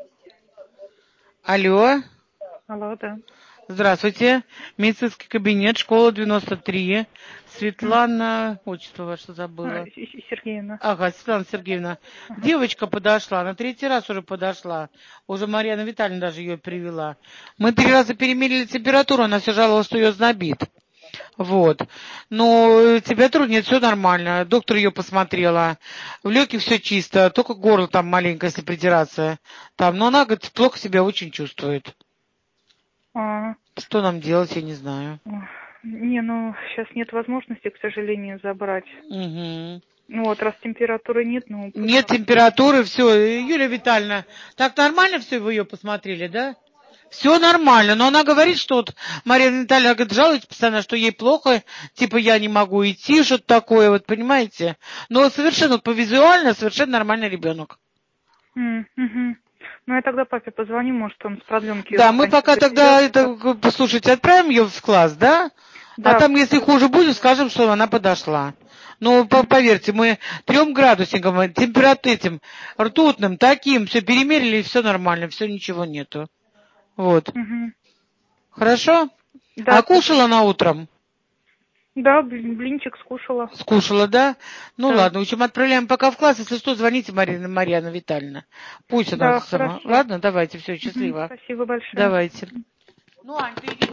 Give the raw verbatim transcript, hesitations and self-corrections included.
Алло. Алло, да. Здравствуйте. Медицинский кабинет, школа девяносто три. Светлана, отчество ваше забыла. А, Сергеевна. Ага, Светлана Сергеевна. Ага. Девочка подошла, на третий раз уже подошла. Уже Марьяна Витальевна даже ее привела. Мы три раза перемерили температуру, она все жаловалась, что ее знобит. Вот. Но температура нет, все нормально. Доктор ее посмотрела. В легких все чисто, только горло там маленько, если придираться. Там, но она, говорит, плохо себя очень чувствует. А, Что нам делать, я не знаю. не, ну, сейчас нет возможности, к сожалению, забрать. Угу. Ну вот, раз температуры нет, ну... Нет температуры, все. Юлия Витальевна, так нормально все вы ее посмотрели, да? Все нормально, но она говорит, что вот Мария Витальевна говорит, жалуется постоянно, что ей плохо, типа я не могу идти, что-то такое, вот понимаете? Но совершенно, вот, по визуально, совершенно нормальный ребенок. Mm, угу. Ну, я тогда папе позвоню, может, он с продленки... Да, мы пока тогда, это, послушайте, отправим ее в класс, да? Да. А там, если хуже будет, скажем, что она подошла. Но поверьте, мы трем градусником, температурой этим, ртутным, таким, все перемерили, все нормально, все ничего нету. Вот. Угу. Хорошо? Да, А кушала она утром? Да, блинчик скушала. Скушала, да? Ну Да. ладно, в общем, отправляем пока в класс. Если что, звоните Марина, Марьяна Витальевна. Пусть она Да, сама. хорошо. Ладно, давайте, все, Угу. счастливо. Спасибо большое. Давайте. Ну, Ань, ты иди.